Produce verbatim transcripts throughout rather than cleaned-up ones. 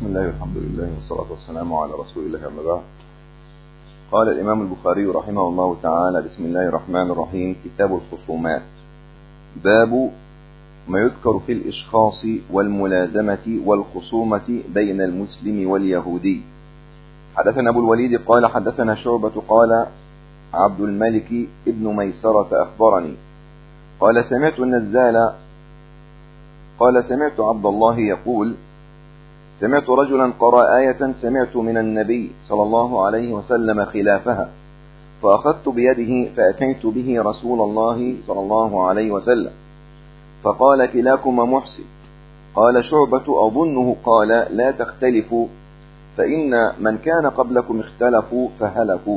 بسم الله والحمد لله والصلاة والسلام على رسول الله أما بعد. قال الإمام البخاري رحمه الله تعالى: بسم الله الرحمن الرحيم. كتاب الخصومات. باب ما يذكر في الإشخاص والملازمة والخصومة بين المسلم واليهودي. حدثنا أبو الوليد قال حدثنا شعبة قال عبد الملك ابن ميسرة أخبرني قال سمعت النزال قال سمعت عبد الله يقول: سمعت رجلا قرأ آية سمعت من النبي صلى الله عليه وسلم خلافها، فأخذت بيده فأتيت به رسول الله صلى الله عليه وسلم، فقال: كلاكما محسن. قال شعبة: أظنه قال: لا تختلفوا فإن من كان قبلكم اختلفوا فهلكوا.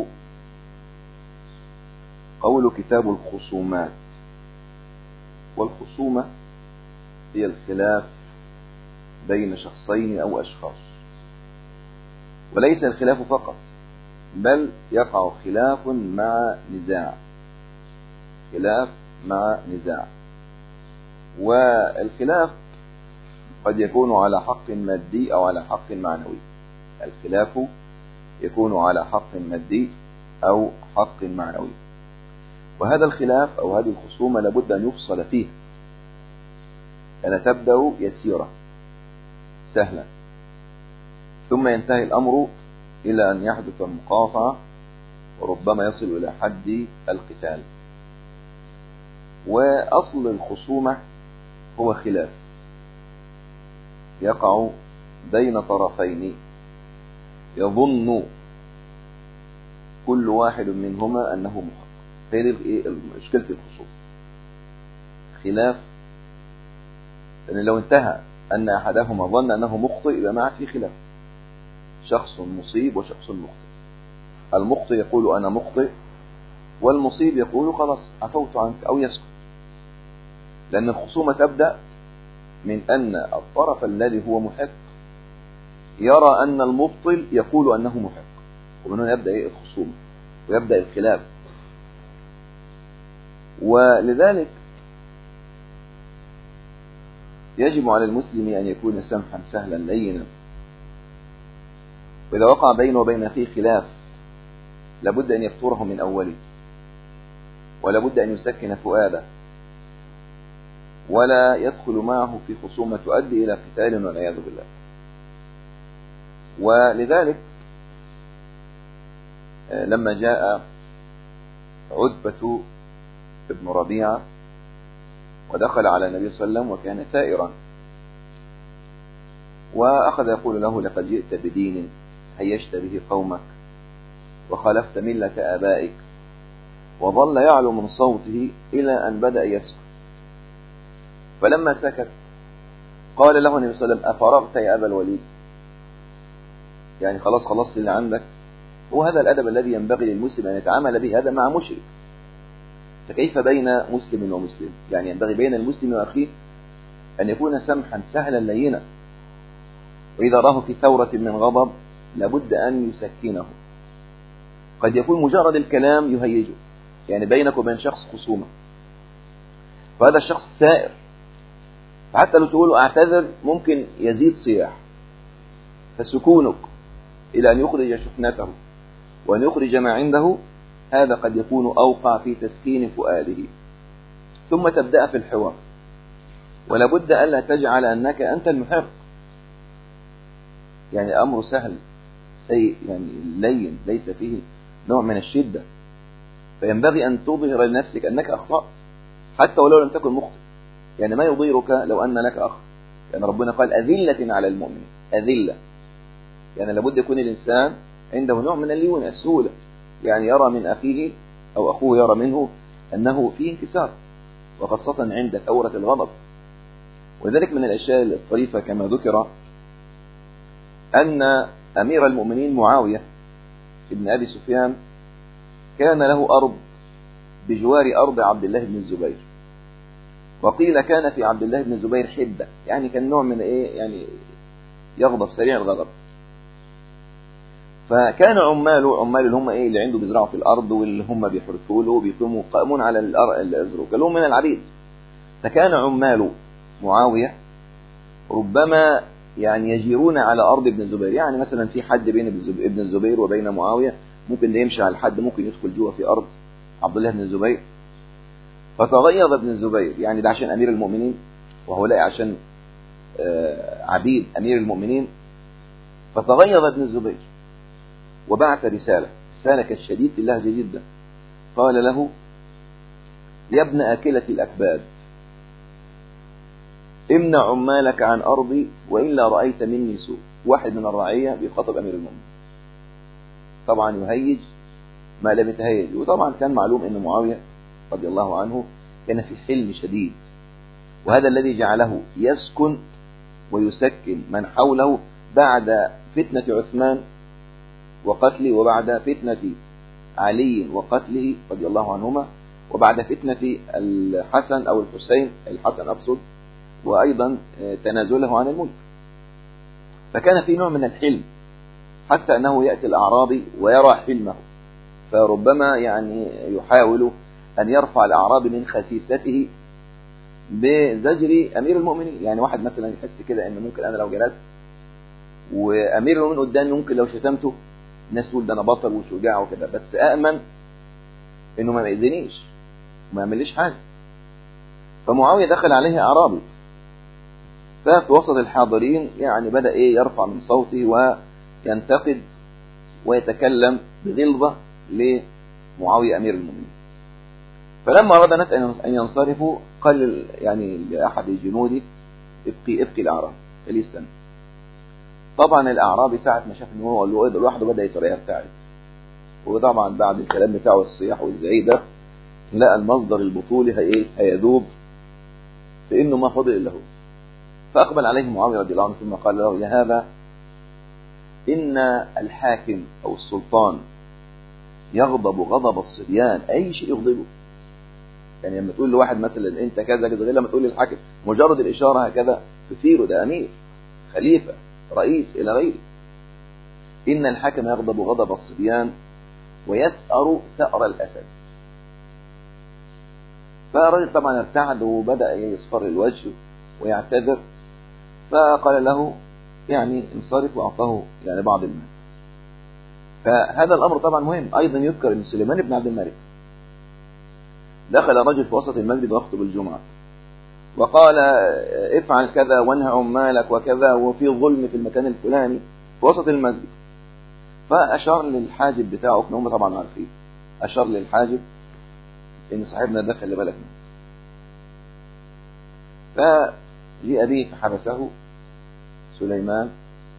قول كتاب الخصومات. والخصومة هي الخلاف بين شخصين أو أشخاص، وليس الخلاف فقط، بل يقع خلاف مع نزاع خلاف مع نزاع والخلاف قد يكون على حق مادي أو على حق معنوي. الخلاف يكون على حق مادي أو حق معنوي، وهذا الخلاف أو هذه الخصومة لابد أن يفصل فيه. أنا تبدأ يسيرة سهلا، ثم ينتهي الأمر إلى أن يحدث المقاطعة، وربما يصل إلى حد القتال. وأصل الخصومة هو خلاف يقع بين طرفين يظن كل واحد منهما أنه محق. هذه مشكلة الخصومة، خلاف، لأن لو انتهى أن أحدهما ظن أنه مخطئ يبقى معه في خلاف. شخص مصيب وشخص مخطئ. المخطئ يقول أنا مخطئ، والمصيب يقول خلاص عفوت عنك أو يسكت. لأن الخصومة تبدأ من أن الطرف الذي هو محق يرى أن المبطل يقول أنه محق، ومن هنا يبدأ الخصومة ويبدأ الخلاف. ولذلك يجب على المسلم أن يكون سمحا سهلا لينا، وإذا وقع بينه وبين أخيه خلاف لابد أن يفتره من أوله، ولابد أن يسكن فؤاده، ولا يدخل معه في خصومة تؤدي إلى قتال والعياذ بالله. ولذلك لما جاء عتبة ابن ربيعة ودخل على النبي صلى الله عليه وسلم وكان ثائرا، وأخذ يقول له: لقد جئت بدين هيشت به قومك وخالفت ملة آبائك، وظل يعلو من صوته إلى أن بدأ يسكت. فلما سكت قال له النبي صلى الله عليه وسلم: أفرغت يا أبا الوليد؟ يعني خلاص خلاص اللي عندك. وهذا الأدب الذي ينبغي للمسلم أن يتعامل به، هذا مع مشرك. فكيف بين مسلم ومسلم؟ يعني ينبغي بين المسلم وأخيه أن يكون سمحا سهلا لينا، وإذا راه في ثورة من غضب لابد أن يسكنه. قد يكون مجرد الكلام يهيجه، يعني بينك وبين شخص خصومة، فهذا الشخص ثائر، فحتى لو تقول أعتذر ممكن يزيد صياح، فسكونك إلى أن يخرج شحنته وأن يخرج ما عنده، هذا قد يكون أوقع في تسكين فؤاده. ثم تبدأ في الحوار، ولا بد ألا تجعل أنك أنت المحق. يعني أمر سهل سيء، يعني لين، ليس فيه نوع من الشدة، فينبغي أن تظهر لنفسك أنك أخطأت حتى ولو لم تكن مخطئ. يعني ما يضيرك لو أن لك أخ، يعني ربنا قال: أذلة على المؤمن. أذلة يعني لابد يكون الإنسان عنده نوع من اللين، السهولة، يعني يرى من أخيه أو أخوه يرى منه أنه فيه انكسار، وخاصة عند ثورة الغضب. ولذلك من الأشياء الطريفة كما ذكر أن أمير المؤمنين معاوية ابن أبي سفيان كان له أرض بجوار أرض عبد الله بن الزبير، وقيل كان في عبد الله بن الزبير حدة، يعني كان نوع من إيه، يعني يغضب سريع الغضب. فكان عماله عمال اللي هم ايه اللي عنده بيزرعوا في الارض واللي هم بيحرثوا له وبيقوموا قائمون على الازرق اللي هم من العبيد. فكان عمال معاويه ربما يعني يجيرون على أرض ابن الزبير. يعني مثلا في حد بين ابن الزبير وبين معاوية، ممكن ده يمشي على الحد، ممكن يدخل جوه في أرض عبد الله بن الزبير. فتغيظ ابن الزبير، يعني ده عشان أمير المؤمنين وهؤلاء عشان عبيد أمير المؤمنين. فتغيظ ابن الزبير وبعث رسالة رسالة كانت شديدة اللهجة جدا. قال له: يا ابن آكلة الأكباد، امنع عمالك عن أرضي وإلا رأيت مني سوء. واحد من الرعية بيخاطب أمير المؤمنين، طبعا يهيج ما لم يتهيج. وطبعا كان معلوم أن معاوية رضي الله عنه كان في حلم شديد، وهذا الذي جعله يسكن ويسكن من حوله بعد فتنة عثمان وقتله، وبعد فتنة علي وقتله رضي الله عنهما، وبعد فتنة الحسن أو الحسين، الحسن أقصد، وأيضا تنازله عن الملك. فكان في نوع من الحلم، حتى أنه يأتي الأعرابي ويرى حلمه، فربما يعني يحاول أن يرفع الأعرابي من خسيسته بزجر أمير المؤمنين. يعني واحد مثلا يحس كده أن ممكن أنا لو جلست وأمير المؤمنين قدامي ممكن لو شتمته الناس تقول ده أنا بطل وشجاع وكده، بس أأمن إنه ما يأذنيش وما يعمليش حاجة. فمعاوية دخل عليه أعرابي، ففي وسط الحاضرين يعني بدأ إيه يرفع من صوته وينتقد ويتكلم بغلظة لمعاوية أمير المؤمنين. فلما أراد الناس أن ينصرفوا قال يعني لأحد جنوده: ابقي ابقي الأعراب، خليه يستنى. طبعا الأعرابي ساعة ما شاف إن هو لوحده بدأ يترعب، وطبعا بعد الكلام بتاعه الصياح والزعيق ده لقى المصدر البطولي هي هيذوب في إنه ما فضل إلا هو. فأقبل عليه معاوية رضي الله عنه ثم قال له: يا هذا، إن الحاكم أو السلطان يغضب غضب الصبيان، أي شيء يغضبه. يعني لما تقول لواحد مثلا أنت كذا كذا، غير لما تقول للحاكم مجرد الإشارة هكذا تثيره، ده أمير خليفة رئيس إلى غيره. إن الحاكم يغضب غضب الصبيان ويثأر ثأر الأسد. فالرجل طبعا ارتعد وبدأ يصفر الوجه ويعتذر، فقال له يعني انصرف، وأعطاه يعني بعض المال. فهذا الأمر طبعا مهم. أيضا يذكر أن سليمان بن عبد الملك دخل رجل في وسط المسجد ويخطب الجمعة وقال: افعل كذا وانهى عمالك وكذا، وفي ظلم في المكان الفلاني في وسط المسجد. فأشار للحاجب بتاعه، كنا هم طبعا عارفين، أشار للحاجب إن صاحبنا ده خلي بالك منه. فجيء به فحبسه سليمان،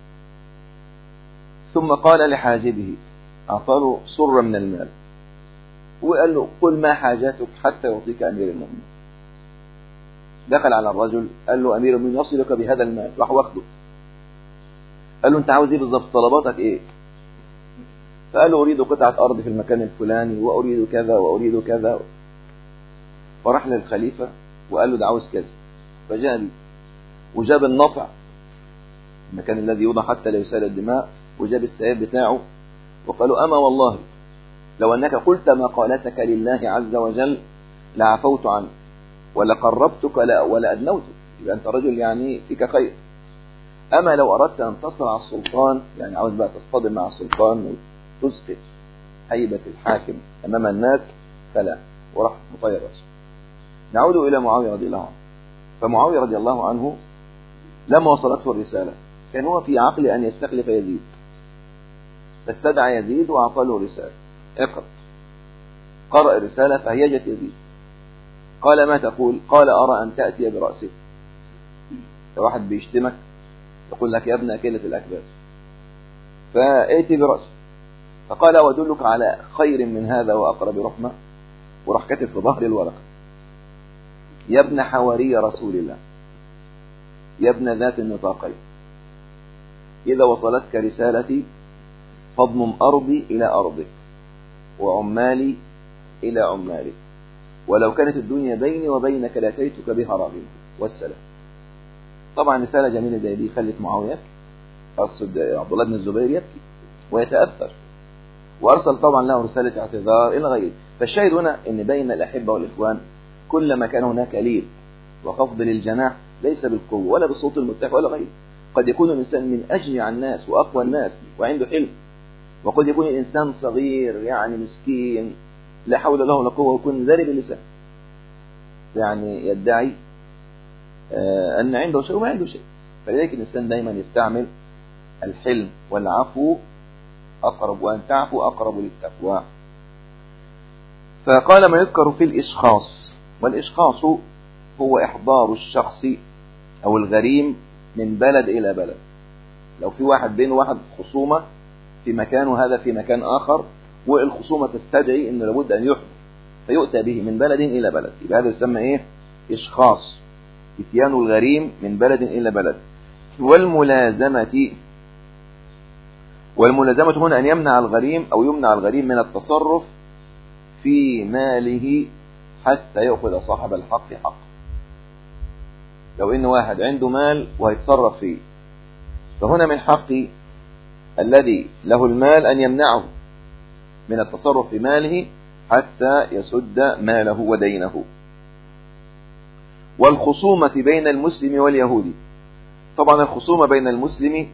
ثم قال لحاجبه، أعطاه صرة من المال وقال له: قل ما حاجاتك حتى يعطيك أمير المؤمنين. دخل على الرجل قال له: أمير المؤمنين يصلك بهذا المال. راح واخده، قال له: أنت عاوز إيه بالظبط؟ طلباتك إيه؟ فقال له: أريد قطعة أرض في المكان الفلاني، وأريد كذا وأريد كذا. فراح للخليفة وقال له: ده عاوز كذا. فجاء بي وجاب النطع، المكان الذي يوضع حتى لا يسال الدماء، وجاب السيف بتاعه وقالوا: أما والله لو أنك قلت مقالتك لله عز وجل لعفوت عنك ولقربتك ولا أدنوتك، يبقى أنت رجل يعني فيك خير. أما لو أردت أن تصل على السلطان، يعني عاوز بقى تصطدم مع السلطان وتسقط هيبة الحاكم أمام الناس، فلا. وراح مطير رأسه. نعود إلى معاوية رضي الله عنه. فمعاوية رضي الله عنه لما وصلته الرسالة كان هو في عقل أن يستخلف يزيد، فاستدعى يزيد وأعطى له رسالة: اقرأ. قرأ الرسالة فهيجت يزيد. قال: ما تقول؟ قال: أرى أن تأتي برأسك. واحد بيشتمك يقول لك: يا ابن أكلة الأكباد، فأتي برأسك. فقال: وأدلك على خير من هذا وأقرب رحمة. وراح كتب في ظهر الورقة: يا ابن حواري رسول الله، يا ابن ذات النطاقين، إذا وصلتك رسالتي فاضمم أرضي إلى أرضك وعمالي إلى عمالك، ولو كانت الدنيا بيني وبينك لاتيتك بها راغبا، والسلام. طبعا رسالة جميلة زي دي خلت معاوية أقصد عبد الله بن الزبير يبكي ويتأثر، وأرسل طبعا له رسالة اعتذار إلى غيره. فالشاهد هنا أن بين الأحبة والإخوان كلما كان هناك لين وخفض للجناح، ليس بالقوة ولا بالصوت المرتفع ولا غيره. قد يكون الإنسان من أشجع الناس وأقوى الناس وعنده حلم، وقد يكون الإنسان صغير يعني مسكين لا حول له ولا قوة ويكون ذرب اللسان، يعني يدعي آه أن عنده شيء وما عنده شيء. فلذلك الإنسان دائما يستعمل الحلم والعفو أقرب، وأن تعفو أقرب للتقوى. فقال ما يذكر في الإشخاص، والإشخاص هو إحضار الشخص أو الغريم من بلد إلى بلد. لو في واحد بين واحد خصومة في مكان وهذا في مكان آخر، والخصومة تستدعي أنه لابد أن يحضر، فيؤتى به من بلد إلى بلد، يبقى هذا يسمى إيه؟ إشخاص، إتيان الغريم من بلد إلى بلد. والملازمة، والملازمة هنا أن يمنع الغريم أو يمنع الغريم من التصرف في ماله حتى يأخذ صاحب الحق حق. لو إن واحد عنده مال ويتصرف فيه، فهنا من حق الذي له المال أن يمنعه من التصرف في ماله حتى يسد ماله ودينه. والخصومة بين المسلم واليهودي، طبعا الخصومة بين المسلم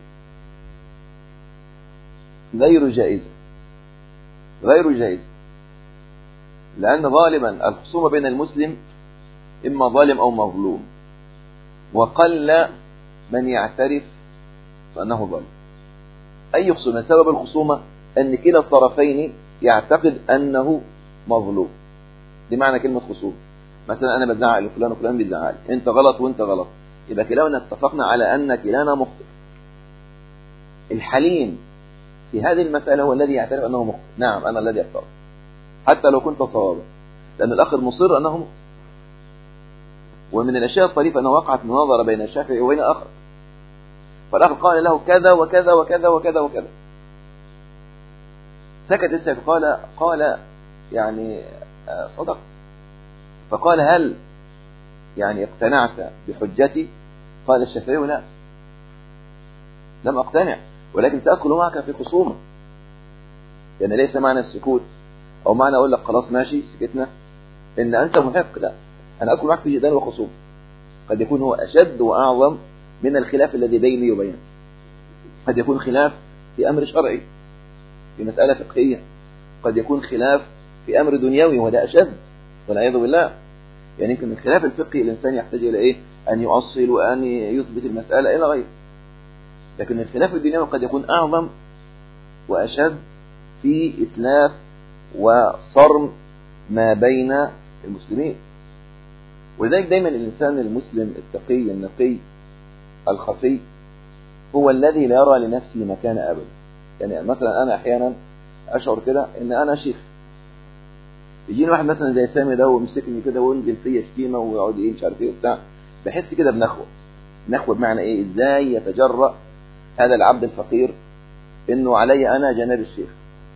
غير جائزة، غير جائزة، لأن غالبا الخصومة بين المسلم إما ظالم أو مظلوم، وقل من يعترف بأنه ظالم. أي خصومة؟ سبب الخصومة أن كلا الطرفين يعتقد أنه مظلوم، دي معنى كلمة خصومة. مثلا أنا بزعق لفلان وفلان بيزعق لي، أنت غلط وأنت غلط، يبقى كلانا اتفقنا على أن كلانا مخطئ. الحليم في هذه المسألة هو الذي يعترف أنه مخطئ، نعم أنا الذي أخطأ حتى لو كنت صوابا، لأن الآخر مصر أنه مخطئ. ومن الأشياء الطريفة أنه وقعت مناظرة بين الشافعي وبين آخر، فالآخر قال له كذا وكذا وكذا وكذا وكذا، سكت الشافعي قال قال يعني صدق، فقال هل يعني اقتنعت بحجتي؟ قال الشافعي لا، لم أقتنع، ولكن سأدخل معك في خصومة. يعني ليس معنى السكوت أو معنى أقول لك خلاص ماشي سكتنا إن أنت محق، لا، أنا أدخل معك في جدال وخصومة قد يكون هو أشد وأعظم من الخلاف الذي بيني وبينك. قد يكون خلاف في أمر شرعي، في مسألة فقهية، قد يكون خلاف في أمر دنيوي وده أشد والعياذ بالله. يعني يمكن الخلاف الفقهي الإنسان يحتاج إلى إيه؟ أن يؤصل وأن يثبت المسألة إلى غيره، لكن الخلاف الدنيوي قد يكون أعظم وأشد في إتلاف وصرم ما بين المسلمين. ولذلك دايما الإنسان المسلم التقي النقي الخفي هو الذي لا يرى لنفسه مكان أبدا. يعني مثلا أنا أحيانا أشعر كده إن أنا شيخ، يجيني واحد مثلا زي سامي ده ويمسكني كده وينزل فيا شتيمة ويقعد إيه مش عارف إيه وبتاع، بحس كده بنخوة. نخوة بمعنى إيه؟ إزاي يتجرأ هذا العبد الفقير إنه علي أنا جناب الشيخ؟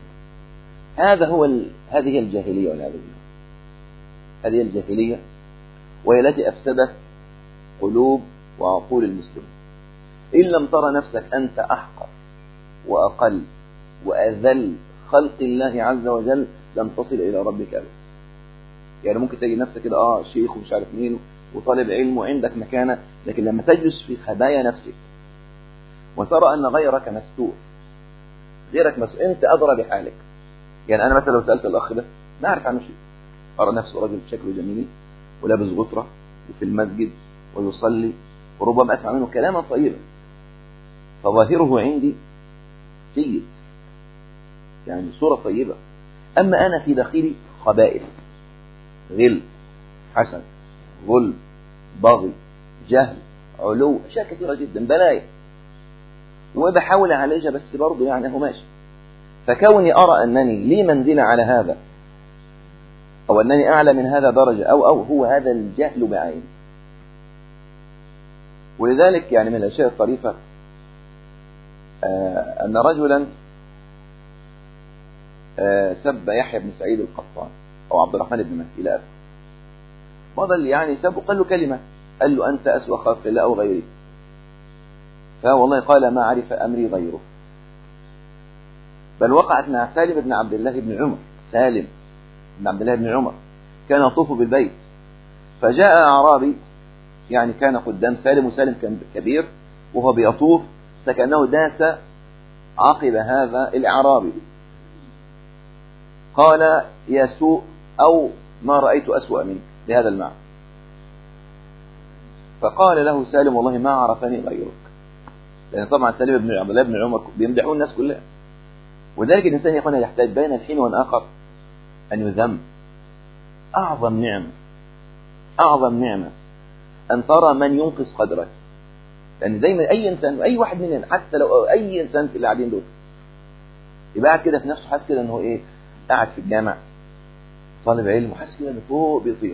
هذا هو ال... هذه هي الجاهلية والعياذ بالله. هذه الجاهلية وهي التي أفسدت قلوب وعقول المسلمين. إن لم ترى نفسك أنت أحقر وأقل وأذل خلق الله عز وجل لن تصل إلى ربك أبدا. يعني ممكن تجي نفسك كده آه شيخ ومش عارف مين وطالب علم وعندك مكانة، لكن لما تجلس في خبايا نفسك وترى أن غيرك مستور، غيرك مسؤول، أنت أدرى بحالك. يعني أنا مثلا لو سألت الأخ ده ما أعرف عنه شيء، أرى نفسه رجل شكله جميل ولابس غطرة وفي المسجد ويصلي وربما أسمع منه كلاما طيبا، فظاهره عندي جيد، يعني صورة طيبة. أما أنا في داخلي خبائث، غل، حسد، ظلم، بغي، جهل، علو، أشياء كثيرة جدا، بلايا، وبحاول أعالجها بس برضه يعني هو ماشي. فكوني أرى أنني لي منزلة على هذا أو أنني أعلى من هذا درجة أو أو هو هذا الجهل بعينه. ولذلك يعني من الأشياء الطريفة آه أن رجلا آه سب يحيى بن سعيد القطان أو عبد الرحمن بن مهدي إلى آخره، فضل يعني سب وقال له كلمة، قال له أنت أسوأ خلق الله أو غيره، فوالله قال ما عرف أمري غيره. بل وقعت مع سالم بن عبد الله بن عمر، سالم بن عبد الله بن عمر كان يطوف بالبيت، فجاء أعرابي يعني كان قدام سالم، وسالم كان كبير وهو بيطوف فكأنه داس عقب هذا الإعرابي. قال يا سوء أو ما رأيت أسوأ منك بهذا المعنى. فقال له سالم والله ما عرفني غيرك، لأن طبعا سالم بن عبد الله بن عمر بيمدحون الناس كلها. وذلك الإنسان يكون يحتاج بين الحين والآخر أن يذم. أعظم نعمة أعظم نعمة أن ترى من ينقص قدرك، لأن دايما أي إنسان أي واحد مننا حتى لو أي إنسان في اللي قاعدين دول يبقى قاعد كده في نفسه حاسس كده إنه إيه، قاعد في الجامع طالب علم وحاسس كده إنه فوق بيطير.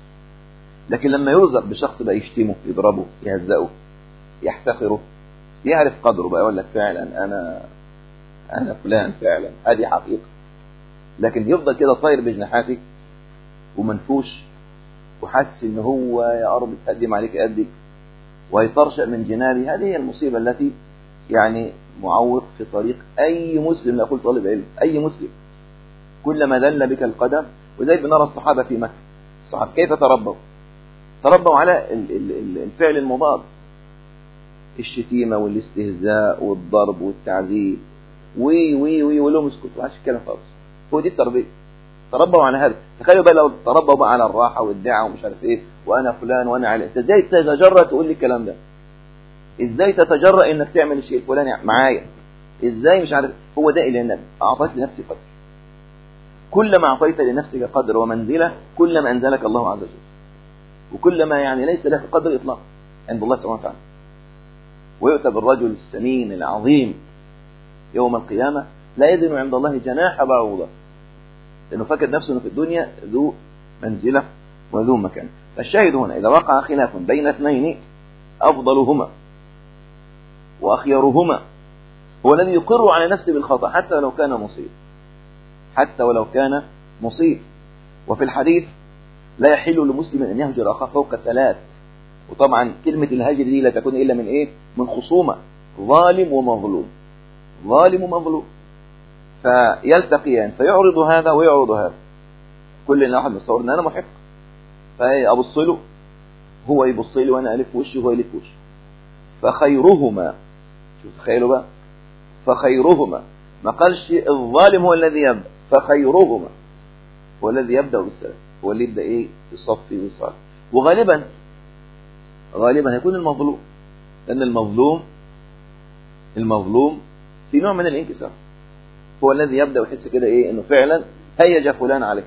لكن لما يرزق بشخص بقى يشتمه يضربه يهزقه يحتقره يعرف قدره بقى يقول لك فعلا أنا أنا فلان فعلا، هذه حقيقة. لكن يفضل كده طاير بجناحاته ومنفوش وحس إن هو يا أرض تقدم عليك قدك ويطرشق من جنابه. هذه هي المصيبة التي يعني معوق في طريق أي مسلم، لا أقول طالب علم، أي مسلم. كلما دل بك القدم. وزي بنرى الصحابة في مكة، الصحابة كيف تربوا تربوا على الفعل المضاد، الشتيمة والاستهزاء والضرب والتعذيب وي وي وي ولهم اسكتوا ما عادش الكلام خالص. هو دي التربية، تربوا على هذا. تخيلوا بقى لو تربوا بقى على الراحة والدعاء ومش عارف ايه وانا فلان وانا علي. ازاي تتجرأ تقول لي الكلام ده؟ ازاي تتجرأ انك تعمل الشيء الفلاني معايا؟ ازاي مش عارف؟ هو ده اللي النبي اعطيت لنفسي قدر. كلما اعطيت لنفسك قدر ومنزلة كلما انزلك الله عز وجل، وكلما يعني ليس لك قدر اطلاقا عند الله سبحانه وتعالى. ويؤتى بالرجل السمين العظيم يوم القيامة لا يزن عند الله جناح بعوضة، لأنه فكر نفسه أنه في الدنيا ذو منزلة وذو مكان. فالشاهد هنا إذا وقع خلاف بين اثنين أفضلهما وأخيرهما هو الذي يقر على نفسه بالخطأ حتى ولو كان مصيب، حتى ولو كان مصيب. وفي الحديث لا يحل لمسلم أن يهجر أخاه فوق ثلاث. وطبعا كلمة الهجر دي لا تكون إلا من إيه؟ من خصومة، ظالم ومظلوم، ظالم ومظلوم، فيلتقيان فيعرض هذا ويعرض هذا. كل واحد متصور ان انا محق، فابص له هو يبص لي وانا الف وشي وهو يلف وشي. فخيرهما، شوف تخيلوا بقى، فخيرهما ما قالش الظالم هو الذي يبدا، فخيرهما هو الذي يبدا بالسلام، هو اللي يبدا ايه يصفي ويصالح. وغالبا غالبا هيكون المظلوم، لان المظلوم المظلوم في نوع من الانكسار، هو الذي يبدأ ويحس كده ايه انه فعلا هيج فلان عليه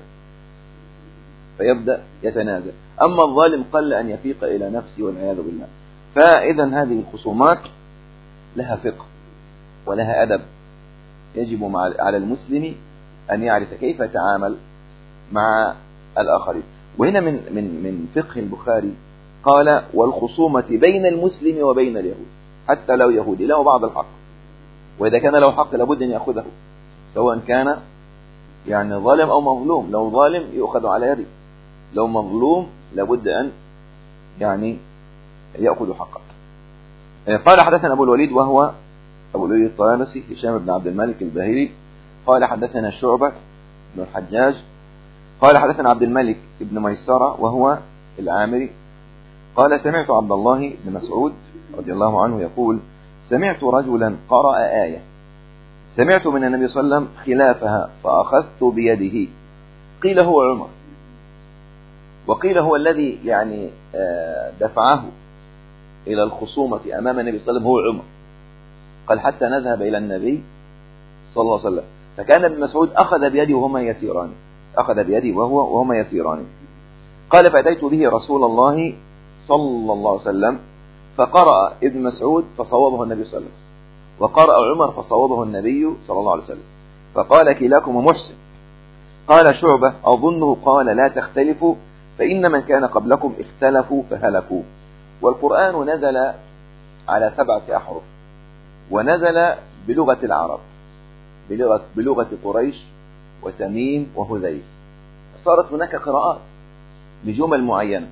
فيبدأ يتنازل. اما الظالم قل ان يفيق الى نفسه والعياذ بالله. فاذا هذه الخصومات لها فقه ولها ادب، يجب على المسلم ان يعرف كيف يتعامل مع الاخرين. وهنا من من من فقه البخاري قال والخصومة بين المسلم وبين اليهود، حتى لو يهودي له بعض الحق، واذا كان له حق لابد ان ياخذه، سواء كان يعني ظالم أو مظلوم. لو ظالم يؤخذ على يده، لو مظلوم لابد أن يعني يأخذ حقه. قال حدثنا أبو الوليد وهو أبو الوليد الطيالسي هشام بن عبد الملك الباهلي قال حدثنا شعبة بن الحجاج قال حدثنا عبد الملك بن ميسرة وهو العامري قال سمعت عبد الله بن مسعود رضي الله عنه يقول سمعت رجلا قرأ آية سمعت من النبي صلى الله عليه وسلم خلافها فأخذت بيده. قيل هو عمر، وقيل هو الذي يعني دفعه إلى الخصومة أمام النبي صلى الله عليه وسلم هو عمر. قال حتى نذهب إلى النبي صلى الله عليه وسلم، فكان ابن مسعود أخذ بيدي وهما يسيران، أخذ بيدي وهو وهما يسيران. قال فأتيت به رسول الله صلى الله عليه وسلم فقرأ ابن مسعود فصوبه النبي صلى الله عليه وسلم، وقرأ عمر فصوبه النبي صلى الله عليه وسلم، فقال كلاكم محسن. قال شعبة أظنه قال لا تختلفوا فإن من كان قبلكم اختلفوا فهلكوا. والقرآن نزل على سبعة أحرف، ونزل بلغة العرب، بلغة, بلغة قريش وتميم وهذيل. صارت هناك قراءات بجمل معينة،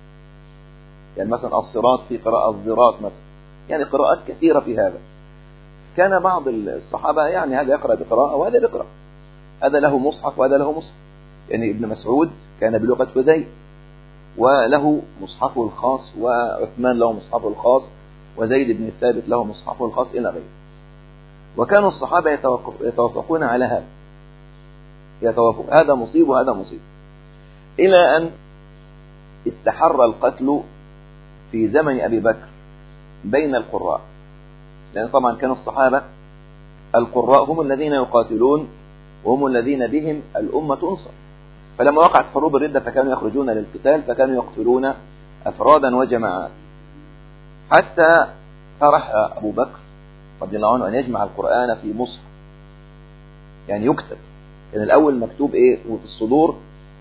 يعني مثلا الصراط في قراءة الزراط مثلا، يعني قراءات كثيرة في هذا. كان بعض الصحابة يعني هذا يقرأ بقراءة وهذا بقراءة، هذا له مصحف وهذا له مصحف. يعني ابن مسعود كان بلغة هذيل وله مصحفه الخاص، وعثمان له مصحفه الخاص، وزيد بن الثابت له مصحفه الخاص إلى غيره. وكانوا الصحابة يتوافقون على هذا، يتوافق هذا مصيب وهذا مصيب، إلى أن استحر القتل في زمن أبي بكر بين القراء، لأن طبعا كان الصحابة القراء هم الذين يقاتلون وهم الذين بهم الأمة تنصر. فلما وقعت حروب الردة فكانوا يخرجون للقتال، فكانوا يقتلون أفرادا وجماعات، حتى فرح أبو بكر رضي الله عنه أن يجمع القرآن في مصحف، يعني يكتب. كان الأول مكتوب إيه في الصدور،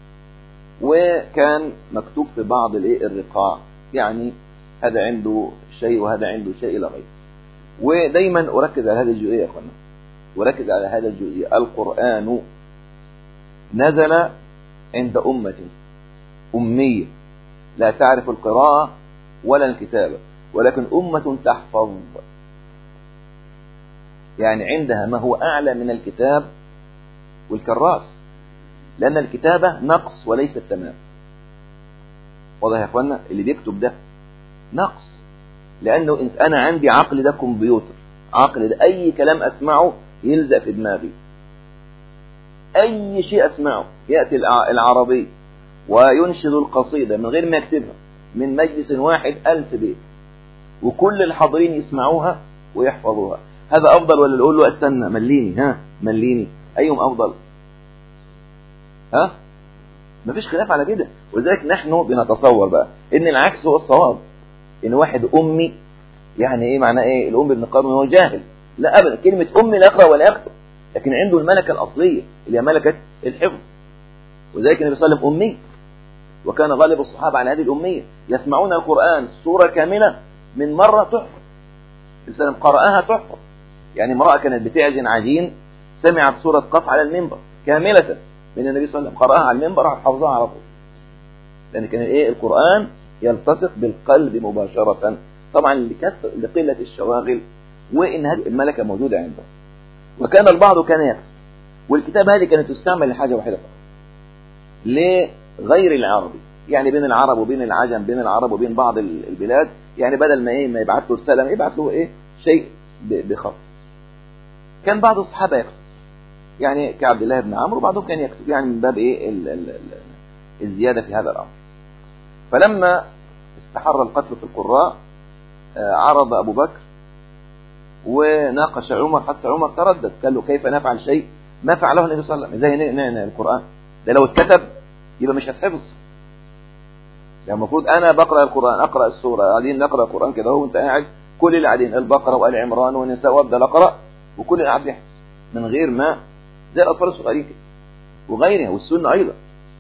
وكان مكتوب في بعض الإيه الرقاع، يعني هذا عنده شيء وهذا عنده شيء إلى غيره. ودايما أركز على هذه الجزئية يا أخوانا، أركز على هذا الجزئية. القرآن نزل عند أمة أمية لا تعرف القراءة ولا الكتابة، ولكن أمة تحفظ، يعني عندها ما هو أعلى من الكتاب والكراس، لأن الكتابة نقص وليس تمام. واضح يا أخوانا؟ اللي بيكتب ده نقص، لأنه أنا عندي عقل ده كمبيوتر، عقل ده أي كلام أسمعه يلزق في دماغي، أي شيء أسمعه. يأتي العربي وينشد القصيدة من غير ما يكتبها من مجلس واحد ألف بيت، وكل الحاضرين يسمعوها ويحفظوها. هذا أفضل ولا نقول له استنى مليني؟ ها مليني، أيهم أفضل؟ ها مفيش خلاف على كده. ولذلك نحن بنتصور بقى إن العكس هو الصواب، إن واحد أمي، يعني إيه معناه إيه الأم ابن قارون؟ هو جاهل؟ لا أبدا، كلمة أمي لا يقرأ ولا يكتب، لكن عنده الملكة الأصلية اللي هي ملكة الحفظ. وذلك النبي صلى الله عليه وسلم أمي، وكان غالب الصحابة على هذه الأمية، يسمعون القرآن سورة كاملة من مرة تحفظ. النبي صلى الله عليه وسلم قرأها تحفظ. يعني امرأة كانت بتعجن عجين، سمعت سورة قف على المنبر كاملة من النبي صلى الله عليه وسلم، قرأها على المنبر راح حفظها على طول، لأن كان إيه القرآن يلتصق بالقلب مباشرة، طبعا لكثر لقلة الشواغل وإن هذه الملكة موجودة عنده. وكان البعض كان يكتب، والكتاب هذه كانت تستعمل لحاجة واحدة فقط، لغير العربي، يعني بين العرب وبين العجم، بين العرب وبين بعض البلاد، يعني بدل ما إيه ما يبعث له رسالة يبعث له إيه شيء بخط. كان بعض الصحابة يكتب، يعني كعبد الله بن عمرو، وبعضهم كان يكتب، يعني من باب إيه ال ال ال الزيادة في هذا الأمر. فلما استحر القتل في القراء عرض أبو بكر وناقش عمر، حتى عمر تردد، قال له كيف نفعل شيء ما فعله النبي صلى الله عليه وسلم؟ زي نعنى القرآن ده لو اتكتب يبقى مش هتحفظ. يعني المفروض أنا بقرأ القرآن، أقرأ السورة، قاعدين نقرأ القرآن كده وأنت قاعد، كل اللي قاعدين البقرة وآل عمران والنساء وأبدأ أقرأ، وكل اللي قاعد يحفظ من غير ما، زي الأطفال الصغيرين كده وغيرها، والسنة أيضا.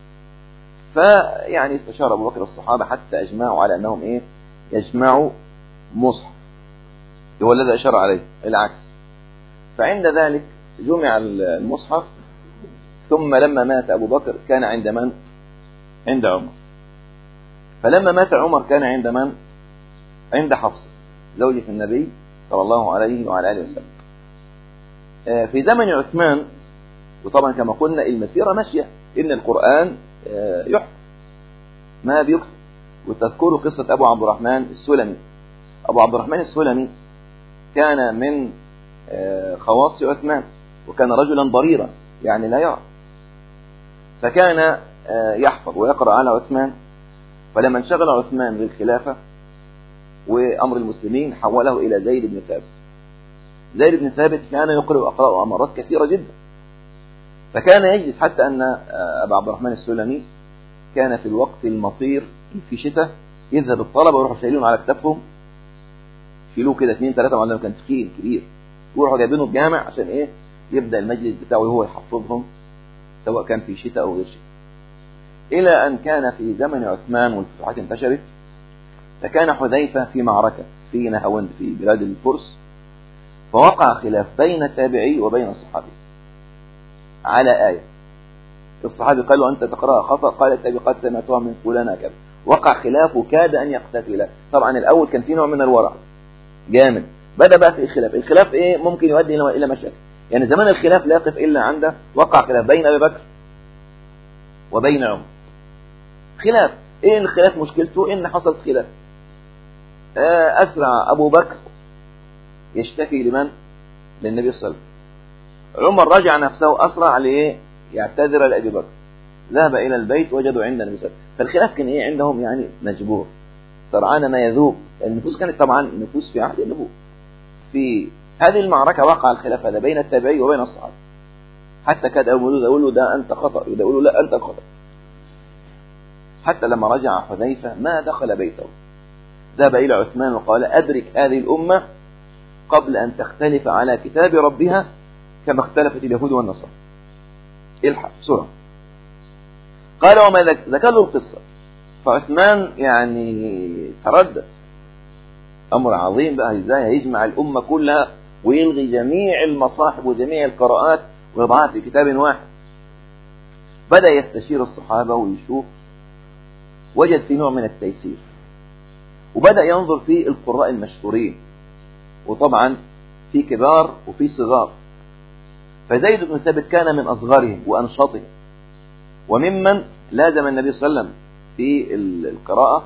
فيعني استشار أبو بكر الصحابة حتى أجمعوا على أنهم إيه يجمعوا مصحف، هو الذي أشار عليه العكس. فعند ذلك جمع المصحف، ثم لما مات أبو بكر كان عند من؟ عند عمر. فلما مات عمر كان عند من؟ عند حفصة زوجة النبي صلى الله عليه وعلى آله وسلم. في زمن عثمان، وطبعا كما قلنا المسيرة ماشية، إن القرآن يحفظ ما بيكتب. وتذكروا قصة أبو عبد الرحمن السلمي. أبو عبد الرحمن السلمي كان من خواص عثمان، وكان رجلا ضريرا يعني لا يرى، فكان يحفظ ويقرأ على عثمان. فلما انشغل عثمان بالخلافة وأمر المسلمين حوله إلى زيد بن ثابت. زيد بن ثابت كان يقرأ وأقرأ أمرات كثيرة جدا، فكان يجلس حتى أن أبا عبد الرحمن السلمي كان في الوقت المطير في شتاء يذهب الطلبة ويروحوا شايلون على كتافهم، يشيلوه كده اثنين ثلاثة، وعندهم كان تخين كبير، ويروحوا جايبينه الجامع عشان إيه يبدأ المجلس بتاعه وهو يحفظهم، سواء كان في شتاء أو غير شتاء. إلى أن كان في زمن عثمان والفتوحات انتشرت، فكان حذيفة في معركة في نهاوند في بلاد الفرس، فوقع خلاف بين التابعي وبين الصحابي على آية. الصحابي قال له أنت تقرأها خطأ، قال التابعي قد سمعتها من فلان كذا. وقع خلاف وكاد أن يقتتل. طبعا الأول كان في نوع من الورع جامد، بدأ بقى في الخلاف. الخلاف إيه ممكن يؤدي إلى مشاكل، يعني زمان الخلاف لا يقف إلا عنده وقع خلاف بين أبي بكر وبين عمر. خلاف إيه الخلاف؟ مشكلته إن حصلت خلاف أسرع أبو بكر يشتكي لمن؟ للنبي صلى الله عليه وسلم. عمر رجع نفسه أسرع لإيه؟ يعتذر لأبي بكر. ذهب إلى البيت وجدوا عند النبي صلى الله عليه وسلم. فالخلاف كان إيه عندهم؟ يعني مجبور سرعان ما يذوب، لأن النفوس كانت طبعا نفوس في عهد النبوة. في هذه المعركة وقع الخلاف هذا بين التابعي وبين الصحابة، حتى كاد أبو مولود يقول له ده أنت خطأ، وده يقول له لا أنت خطأ. حتى لما رجع حذيفة ما دخل بيته، ذهب إلى عثمان وقال أدرك هذه الأمة قبل أن تختلف على كتاب ربها كما اختلفت اليهود والنصارى، الحق بسرعة. قال وما ذكر له القصة، فعثمان يعني تردد، أمر عظيم بقى، إزاي هيجمع الأمة كلها ويلغي جميع المصاحف وجميع القراءات ويضعها في كتاب واحد. بدأ يستشير الصحابة ويشوف، وجد في نوع من التيسير، وبدأ ينظر في القراء المشهورين، وطبعا في كبار وفي صغار. فزيد بن ثابت كان من أصغرهم وأنشطهم، وممن لازم النبي صلى الله عليه وسلم في القراءة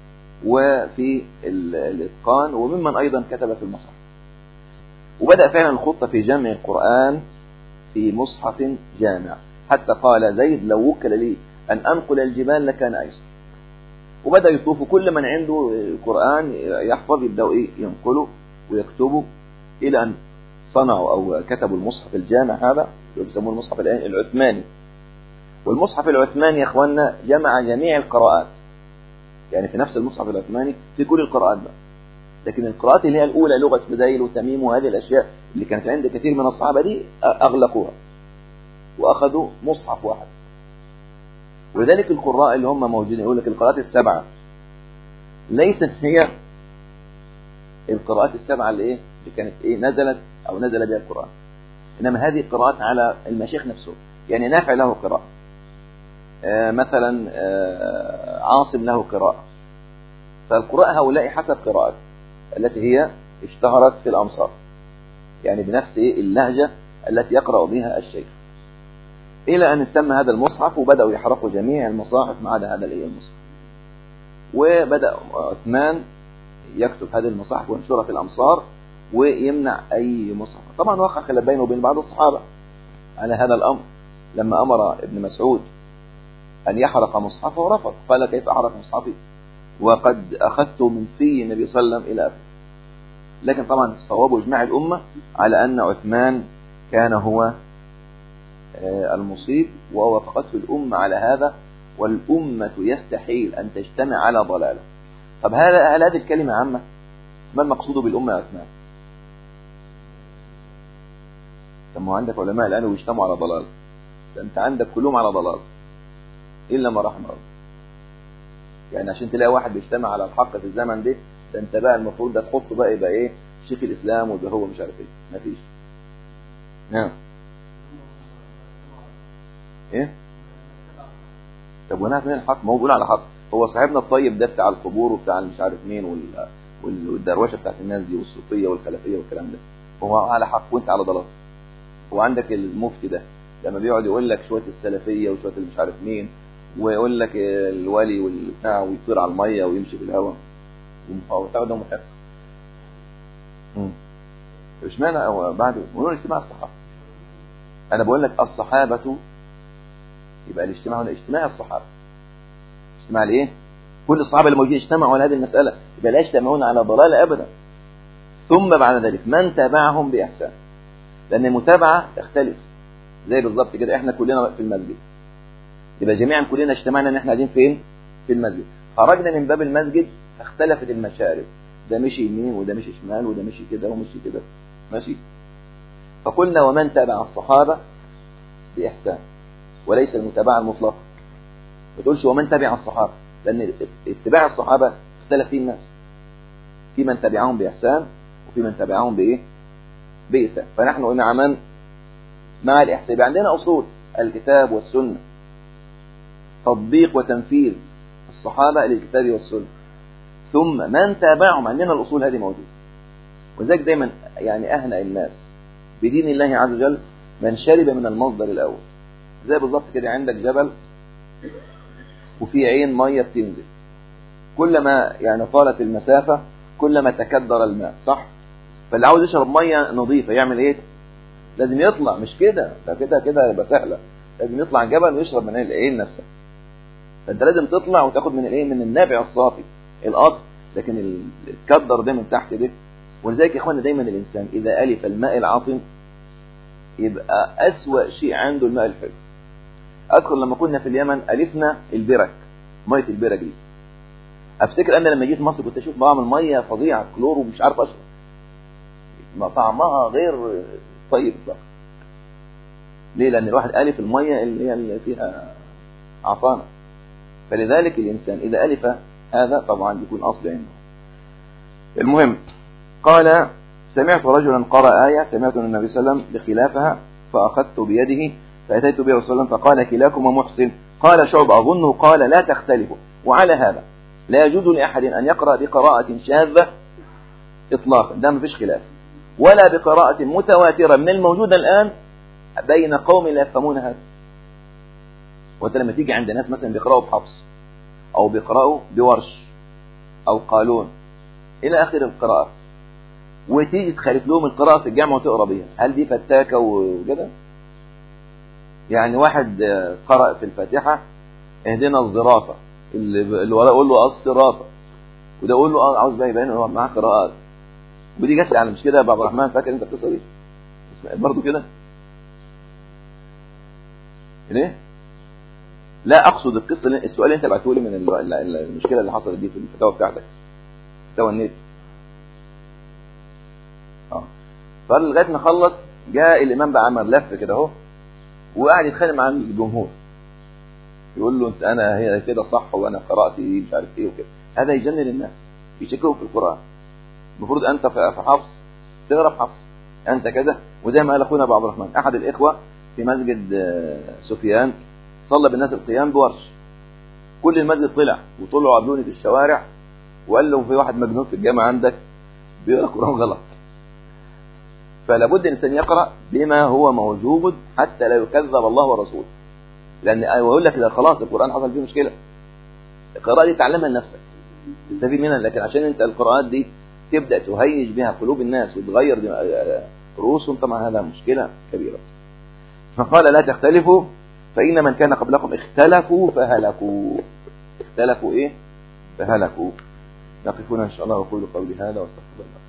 وفي الإتقان، وممن أيضا كتب في المصحف. وبدأ فعلا الخطة في جمع القرآن في مصحف جامع، حتى قال زيد لو وكل لي أن أنقل الجبال لكان أيسر. وبدأ يطوف كل من عنده القرآن يحفظ يبدأ إيه ينقله ويكتبه، إلى أن صنعوا أو كتبوا المصحف الجامع هذا يسموه المصحف العثماني. والمصحف العثماني يا أخواننا جمع جميع القراءات، يعني في نفس المصحف العثماني في كل القراءات بقى. لكن القراءات اللي هي الأولى لغة بدايل وتميم وهذه الأشياء اللي كانت عند كثير من الصحابة دي أغلقوها وأخذوا مصحف واحد. ولذلك القراء اللي هم موجودين يقول لك القراءات السبعة ليست هي القراءات السبعة اللي إيه اللي كانت إيه نزلت أو نزل بها القرآن، إنما هذه قراءات على المشايخ نفسه. يعني نافع له قراءة، آه مثلا آه عاصم له قراءة. فالقراء هؤلاء حسب قراءات التي هي اشتهرت في الأمصار، يعني بنفس اللهجة التي يقرأ بها الشيخ، إلى أن تم هذا المصحف وبدأوا يحرقوا جميع المصاحف ما عدا هذا الإيه المصحف. وبدأ عثمان يكتب هذه المصاحف وينشرها في الأمصار ويمنع أي مصحف. طبعا وقع خلاف بينه وبين بعض الصحابة على هذا الأمر، لما أمر ابن مسعود أن يحرق مصحفه ورفض، قال كيف أحرق مصحفي وقد أخذت من في النبي صلى الله عليه وسلم إلى آخره. لكن طبعا الصواب وإجماع الأمة على أن عثمان كان هو المصيب، ووافقته الأمة على هذا، والأمة يستحيل أن تجتمع على ضلاله. طب هذا هل هذه الكلمة عامة؟ ما المقصود بالأمة يا عثمان؟ طب ما عندك علماء الآن ويجتمعوا على ضلال، ده أنت عندك كلهم على ضلال إلا ما رحم الله. يعني عشان تلاقي واحد بيجتمع على الحق في الزمن ده، ده أنت بقى المفروض ده تحطه بقى يبقى إيه شيخ الإسلام وده هو مش عارف إيه، مفيش. نعم إيه؟ طب ونعرف مين الحق؟ ما هو بيقول على حق. هو صاحبنا الطيب ده بتاع القبور وبتاع مش عارف مين وال... والدروشه بتاعت الناس دي والصوفيه والخلفيه والكلام ده، هو على حق وانت على ضلال. وعندك المفتي ده لما بيقعد يقول لك شويه السلفيه وشويه اللي مش عارف مين، ويقول لك الولي والبتاع ويطير على الميه ويمشي في الهواء وتاخده محق. امم اشمعنى بعد ونقول اجتماع الصحابه؟ انا بقول لك الصحابه، يبقى الاجتماع هنا اجتماع الصحابه. اجتماع الايه؟ كل الصحابه اللي موجودين اجتمعوا على هذه المساله، يبقى لا يجتمعون على ضلال ابدا. ثم بعد ذلك من تابعهم باحسان، لان المتابعه تختلف. زي بالظبط كده احنا كلنا في المسجد، يبقى جميعا كلنا اجتمعنا ان احنا قاعدين فين؟ في المسجد. خرجنا من باب المسجد فاختلفت المشارب، ده مشي يمين وده مشي شمال وده مشي كده ومشي كده، ماشي. فقلنا ومن تابع الصحابه باحسان، وليس المتابعة المطلقة. ما تقولش ومن تبع الصحابة، لأن اتباع الصحابة اختلف فيه الناس، في من تبعهم بإحسان وفي من تبعهم بإيه؟ بإحسان. فنحن قلنا من مع الإحسان. يبقى عندنا أصول الكتاب والسنة، تطبيق وتنفيذ الصحابة للكتاب والسنة، ثم من تابعهم. عندنا الأصول هذه موجودة. وذلك دايما يعني أهنأ الناس بدين الله عز وجل من شرب من المصدر الأول. زي بالظبط كده عندك جبل وفي عين مية بتنزل، كلما يعني طالت المسافة كلما تكدر الماء، صح؟ فاللي عاوز يشرب ميه نظيفه يعمل ايه؟ لازم يطلع، مش كده، ده كده كده يبقى سهله، لازم يطلع الجبل ويشرب من العين نفسها. فانت لازم تطلع وتاخد من الايه؟ من النابع الصافي الاصل، لكن اللي اتكدر ده من تحت ده. ولذلك يا اخوانا دايما الانسان اذا الف الماء العاطن يبقى اسوأ شيء عنده الماء الحلو. اذكر لما كنا في اليمن الفنا البرك، ميه البرك دي، افتكر انا لما جيت مصر كنت اشوف طعم الميه فظيع، كلور ومش عارف اشرب، ما طعمها غير طيب اطلاقا. ليه؟ لان الواحد الف الميه اللي هي اللي فيها عطانه. فلذلك الانسان اذا الف هذا طبعا يكون اصل عنده. المهم قال سمعت رجلا قرأ آية سمعت النبي صلى الله عليه وسلم بخلافها فأخذت بيده فأتيت به رسول الله فقال كلاكما محسن. قال شعب أظنه قال لا تختلفوا. وعلى هذا لا يجوز لأحد أن يقرأ بقراءة شاذة إطلاقا، ده مفيش خلاف، ولا بقراءة متواترة من الموجودة الآن بين قوم لا يفهمون هذا. وانت لما تيجي عند ناس مثلا بيقرأوا بحفص أو بيقرأوا بورش أو قالون إلى آخر القراءة، وتيجي تخالف لهم القراءة في الجامعة وتقرأ بيها، هل دي فتاكة وكده؟ يعني واحد قرأ في الفاتحة اهدنا الزرافة، اللي وراء يقول له الصراطة، وده يقول له عاوز بقى يبين انه معاه قراءات، ودي جت لي على مش كده يا عبد الرحمن؟ فاكر انت القصة دي برضه كده؟ ليه؟ لا اقصد القصة، السؤال اللي انت بعته لي من المشكلة اللي حصلت دي في الفتاوى بتاعتك، فتاوى النت. اه فلغايه ما خلص جاء الامام بقى عمل لف كده اهو وقاعد يتخانق مع الجمهور، يقول له انت انا هي كده صح وانا قرات مش عارف ايه وكده. هذا يجنن الناس، يشككوا في القران. المفروض انت في حفص تقرا في حفص، انت كذا. وزي ما قال اخونا ابو عبد الرحمن احد الاخوه في مسجد سفيان صلى بالناس القيام بورش، كل المسجد طلع وطلعوا قابلوني في الشوارع وقال له في واحد مجنون في الجامعه عندك بيقرا قران غلط. فلا بد الانسان يقرا بما هو موجود حتى لا يكذب الله ورسوله، لان يقول لك اذا خلاص القران حصل فيه مشكله، القراءه دي تعلمها لنفسك تستفيد منها، لكن عشان انت القراءات دي تبدا تهيج بها قلوب الناس وتغير رؤوسهم، طبعا هذا مشكله كبيره. فقال لا تختلفوا فان من كان قبلكم اختلفوا فهلكوا. اختلفوا ايه؟ فهلكوا. نقفون ان شاء الله وقولوا قولي هذا واستغفر الله.